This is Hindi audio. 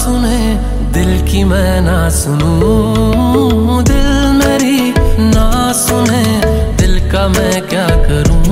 सुने दिल की मैं ना सुनूं, दिल मेरी ना सुने दिल का मैं क्या करूं।